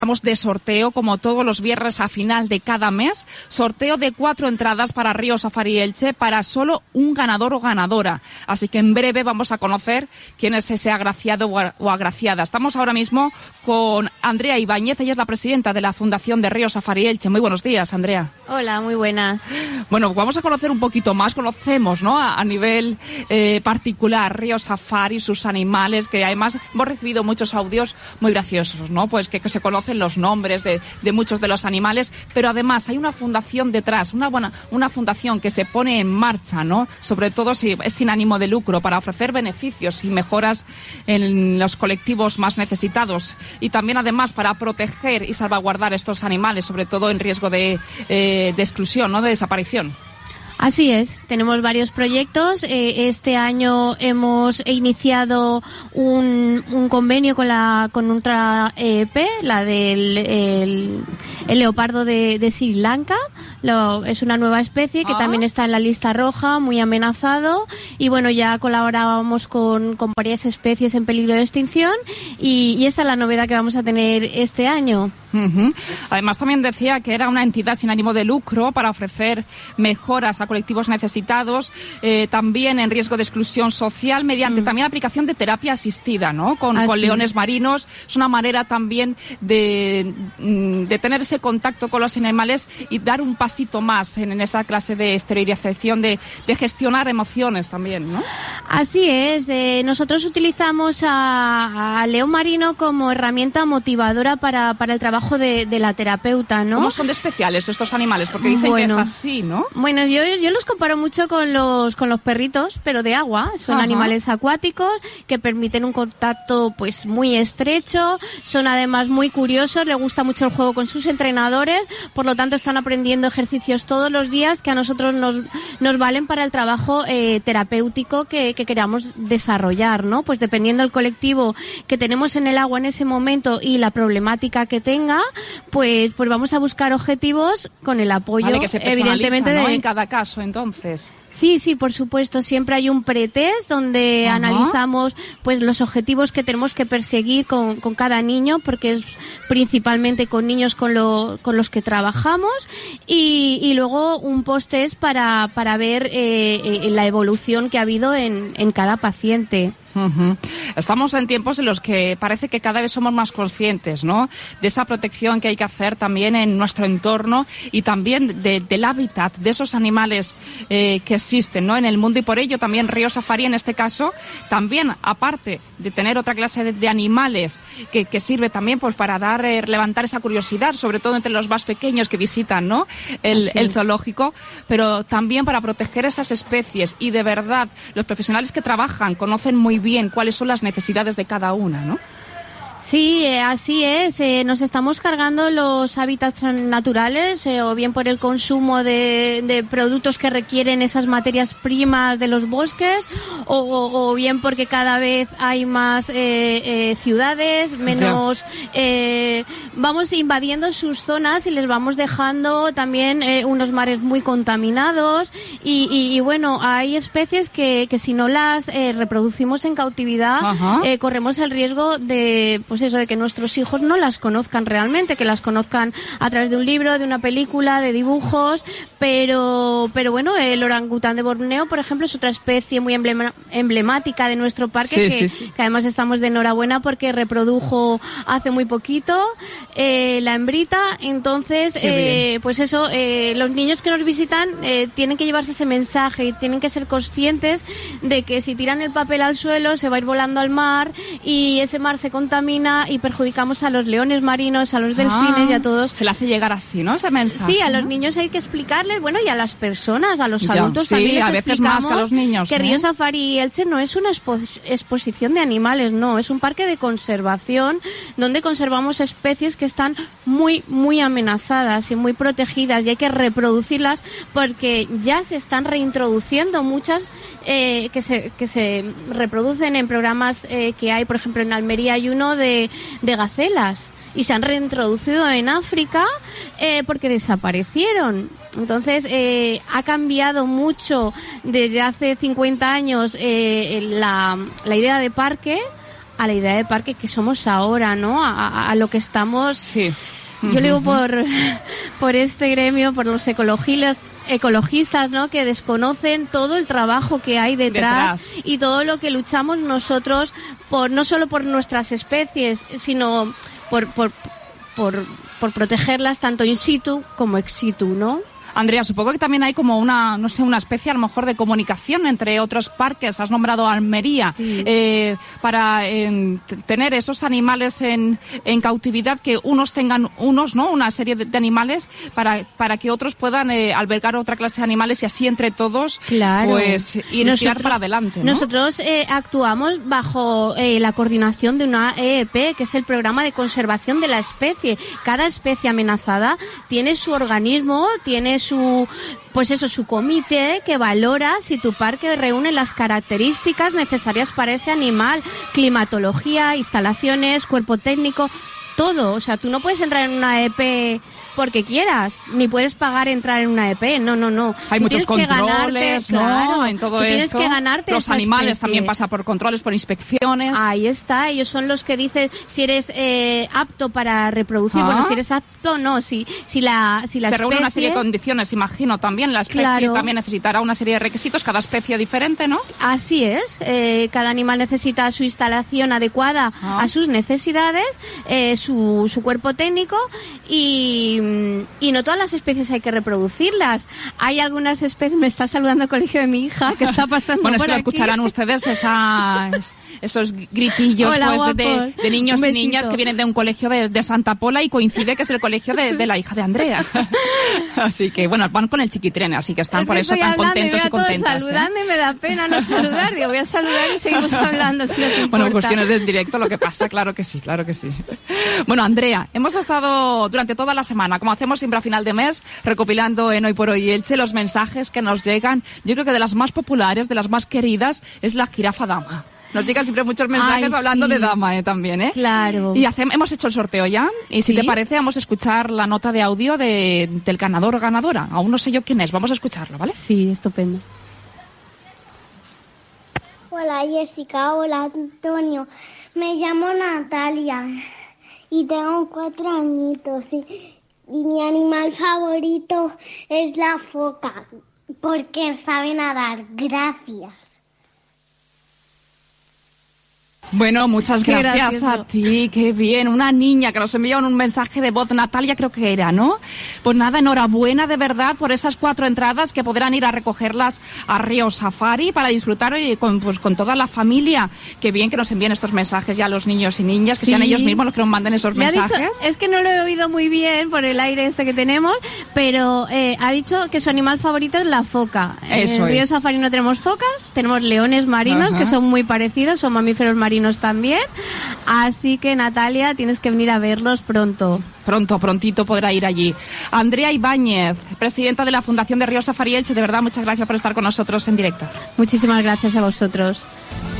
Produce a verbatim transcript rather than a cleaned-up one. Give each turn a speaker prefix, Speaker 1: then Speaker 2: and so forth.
Speaker 1: Estamos de sorteo, como todos los viernes a final de cada mes, sorteo de cuatro entradas para Río Safari Elche para solo un ganador o ganadora. Así que en breve vamos a conocer quién es ese agraciado o agraciada. Estamos ahora mismo con Andrea Ibáñez, ella es la presidenta de la Fundación de Río Safari Elche. Muy buenos días, Andrea.
Speaker 2: Hola, muy buenas.
Speaker 1: Bueno, vamos a conocer un poquito más, conocemos, ¿no?, a, a nivel eh, particular Río Safari, sus animales, que además hemos recibido muchos audios muy graciosos, ¿no? Pues que, que se conocen los nombres de, de muchos de los animales, pero además hay una fundación detrás, una buena, una fundación que se pone en marcha, ¿no? Sobre todo si es sin ánimo de lucro, para ofrecer beneficios y mejoras en los colectivos más necesitados, y también además para proteger y salvaguardar estos animales, sobre todo en riesgo de, eh, de exclusión, ¿no?, de desaparición.
Speaker 2: Así es, tenemos varios proyectos. Eh, este año hemos iniciado un, un convenio con la con Ultra E P, la del el, el leopardo de, de Sri Lanka. Lo, es una nueva especie que ah. también está en la lista roja, muy amenazado. Y bueno, ya colaborábamos con, con varias especies en peligro de extinción. Y, y esta es la novedad que vamos a tener este año.
Speaker 1: Uh-huh. Además, también decía que era una entidad sin ánimo de lucro para ofrecer mejoras a colectivos necesitados, eh, también en riesgo de exclusión social, mediante mm. también aplicación de terapia asistida, ¿no?, con, con leones marinos. Es una manera también de, de tener ese contacto con los animales y dar un pasito más en, en esa clase de exteriorización, de, de gestionar emociones también, ¿no?
Speaker 2: Así es. Eh, nosotros utilizamos a, a león marino como herramienta motivadora para, para el trabajo De, de la terapeuta, ¿no?
Speaker 1: ¿Cómo son de especiales estos animales? Porque dicen bueno, que es así, ¿no?
Speaker 2: Bueno, yo, yo los comparo mucho con los con los perritos, pero de agua. Son Ajá. animales acuáticos que permiten un contacto pues muy estrecho. Son además muy curiosos, les gusta mucho el juego con sus entrenadores, por lo tanto están aprendiendo ejercicios todos los días que a nosotros nos, nos valen para el trabajo eh, terapéutico que, que queramos desarrollar, ¿no? Pues dependiendo del colectivo que tenemos en el agua en ese momento y la problemática que tenga, pues pues vamos a buscar objetivos con el apoyo,
Speaker 1: vale, que se
Speaker 2: evidentemente,
Speaker 1: ¿no?,
Speaker 2: de
Speaker 1: en cada caso, entonces.
Speaker 2: Sí, sí, por supuesto. Siempre hay un pretest donde Ajá. analizamos pues los objetivos que tenemos que perseguir con, con cada niño, porque es principalmente con niños con, lo, con los que trabajamos, y, y luego un post-test para, para ver eh, eh, la evolución que ha habido en, en cada paciente.
Speaker 1: Uh-huh. Estamos en tiempos en los que parece que cada vez somos más conscientes, ¿no?, de esa protección que hay que hacer también en nuestro entorno y también de, del hábitat de esos animales eh, que existen, ¿no?, en el mundo, y por ello también Río Safari en este caso, también aparte de tener otra clase de, de animales que, que sirve también pues para dar eh, levantar esa curiosidad, sobre todo entre los más pequeños que visitan, ¿no?, el, el zoológico, pero también para proteger esas especies, y de verdad los profesionales que trabajan conocen muy bien cuáles son las necesidades de cada una, ¿no?
Speaker 2: Sí, eh, así es. Eh, nos estamos cargando los hábitats naturales, eh, o bien por el consumo de, de productos que requieren esas materias primas de los bosques, o, o, o bien porque cada vez hay más eh, eh, ciudades, menos... Eh, vamos invadiendo sus zonas y les vamos dejando también eh, unos mares muy contaminados, y, y, y bueno, hay especies que, que si no las eh, reproducimos en cautividad, eh, corremos el riesgo de... pues eso, de que nuestros hijos no las conozcan realmente, que las conozcan a través de un libro, de una película, de dibujos, pero pero bueno, el orangután de Borneo, por ejemplo, es otra especie muy emblema, emblemática de nuestro parque, sí, que, sí, sí. que además estamos de enhorabuena porque reprodujo hace muy poquito eh, la hembrita. Entonces, eh, pues eso, eh, los niños que nos visitan eh, tienen que llevarse ese mensaje y tienen que ser conscientes de que si tiran el papel al suelo se va a ir volando al mar, y ese mar se contamina y perjudicamos a los leones marinos, a los delfines ah, y a todos.
Speaker 1: Se le hace llegar así, ¿no?, ese mensaje.
Speaker 2: Sí, a los
Speaker 1: ¿no?
Speaker 2: niños hay que explicarles, bueno, y a las personas, a los
Speaker 1: ya,
Speaker 2: adultos
Speaker 1: sí,
Speaker 2: también les
Speaker 1: a veces más que a los niños,
Speaker 2: que
Speaker 1: ¿eh?
Speaker 2: Río Safari Elche no es una expo- exposición de animales, no, es un parque de conservación donde conservamos especies que están muy, muy amenazadas y muy protegidas, y hay que reproducirlas porque ya se están reintroduciendo muchas eh, que se que se reproducen en programas eh, que hay, por ejemplo, en Almería hay uno de De, de gacelas, y se han reintroducido en África eh, porque desaparecieron. Entonces eh, ha cambiado mucho desde hace cincuenta años eh, la, la idea de parque a la idea de parque que somos ahora, ¿no? A, a lo que estamos...
Speaker 1: Sí.
Speaker 2: Yo le digo por, por este gremio, por los ecologistas, ecologistas, ¿no? Que desconocen todo el trabajo que hay detrás, detrás y todo lo que luchamos nosotros, por no solo por nuestras especies, sino por, por, por, por protegerlas tanto in situ como ex situ, ¿no?
Speaker 1: Andrea, supongo que también hay como una, no sé, una especie a lo mejor de comunicación entre otros parques. Has nombrado Almería, sí. eh, para eh, tener esos animales en, en cautividad, que unos tengan unos, ¿no? Una serie de, de animales para, para que otros puedan eh, albergar otra clase de animales y así entre todos, claro, pues ir nosotros, tirar para adelante, ¿no?
Speaker 2: Nosotros eh, actuamos bajo eh, la coordinación de una E E P, que es el Programa de Conservación de la Especie. Cada especie amenazada tiene su organismo, tiene su, pues eso, su comité que valora si tu parque reúne las características necesarias para ese animal, climatología, instalaciones, cuerpo técnico, todo. O sea, tú no puedes entrar en una E P porque quieras, ni puedes pagar entrar en una E P, no, no, no.
Speaker 1: Hay
Speaker 2: tú
Speaker 1: muchos controles,
Speaker 2: ganarte,
Speaker 1: ¿no?
Speaker 2: Claro,
Speaker 1: en todo
Speaker 2: tú tienes
Speaker 1: eso.
Speaker 2: que ganarte
Speaker 1: Los
Speaker 2: esa
Speaker 1: animales
Speaker 2: especie.
Speaker 1: También pasan por controles, por inspecciones.
Speaker 2: Ahí está, ellos son los que dicen si eres eh, apto para reproducir, ¿ah? Bueno, si eres apto, no, si, si la, si la
Speaker 1: Se
Speaker 2: especie...
Speaker 1: reúne una serie de condiciones, imagino, también. La especie
Speaker 2: claro.
Speaker 1: también necesitará una serie de requisitos, cada especie diferente, ¿no?
Speaker 2: Así es, eh, cada animal necesita su instalación adecuada ¿ah? a sus necesidades, eh, su, su cuerpo técnico y, y no todas las especies hay que reproducirlas. Hay algunas especies, me está saludando el colegio de mi hija, que está pasando
Speaker 1: bueno, es
Speaker 2: por
Speaker 1: que lo
Speaker 2: aquí.
Speaker 1: Escucharán ustedes esas, esos gritillos.
Speaker 2: Hola,
Speaker 1: pues, de, de niños y niñas que vienen de un colegio de, de Santa Pola y coincide que es el colegio de, de la hija de Andrea. Así que, bueno, van con el chiquitrén, así que están
Speaker 2: es
Speaker 1: por
Speaker 2: que
Speaker 1: eso tan contentos y,
Speaker 2: y
Speaker 1: contentas.
Speaker 2: Saludando
Speaker 1: ¿eh?
Speaker 2: y me da pena no saludar. Digo, voy a saludar y seguimos hablando, si no te importa.
Speaker 1: Bueno, cuestiones del directo, lo que pasa, claro que sí, claro que sí. Bueno, Andrea, hemos estado durante toda la semana, como hacemos siempre a final de mes, recopilando en Hoy por Hoy Elche los mensajes que nos llegan. Yo creo que de las más populares, de las más queridas, es la jirafa dama. Nos llegan siempre muchos mensajes Ay, hablando
Speaker 2: sí.
Speaker 1: de dama, ¿eh? También, ¿eh?
Speaker 2: Claro.
Speaker 1: Y hace, hemos hecho el sorteo ya. Y si ¿Sí? te parece, vamos a escuchar la nota de audio de, del ganador o ganadora. Aún no sé yo quién es. Vamos a escucharlo, ¿vale?
Speaker 2: Sí, estupendo.
Speaker 3: Hola, Jessica. Hola, Antonio. Me llamo Natalia y tengo cuatro añitos. Y, y mi animal favorito es la foca, porque sabe nadar. Gracias.
Speaker 1: Bueno, muchas
Speaker 2: Qué
Speaker 1: gracias
Speaker 2: gracioso.
Speaker 1: a ti, qué bien. Una niña que nos envió un mensaje de voz, Natalia creo que era, ¿no? Pues nada, enhorabuena de verdad por esas cuatro entradas que podrán ir a recogerlas a Río Safari para disfrutar hoy con, pues, con toda la familia. Qué bien que nos envíen estos mensajes ya los niños y niñas, que sí. sean ellos mismos los que nos manden esos
Speaker 2: Le
Speaker 1: mensajes.
Speaker 2: Ha dicho, es que no lo he oído muy bien por el aire este que tenemos, pero eh, ha dicho que su animal favorito es la foca.
Speaker 1: Eso
Speaker 2: en Río
Speaker 1: es.
Speaker 2: Safari no tenemos focas, tenemos leones marinos, Ajá. que son muy parecidos, son mamíferos marinos también, así que Natalia, tienes que venir a verlos pronto.
Speaker 1: Pronto, prontito podrá ir allí. Andrea Ibáñez, presidenta de la Fundación de Río Safari Elche, de verdad muchas gracias por estar con nosotros en directo.
Speaker 2: Muchísimas gracias a vosotros.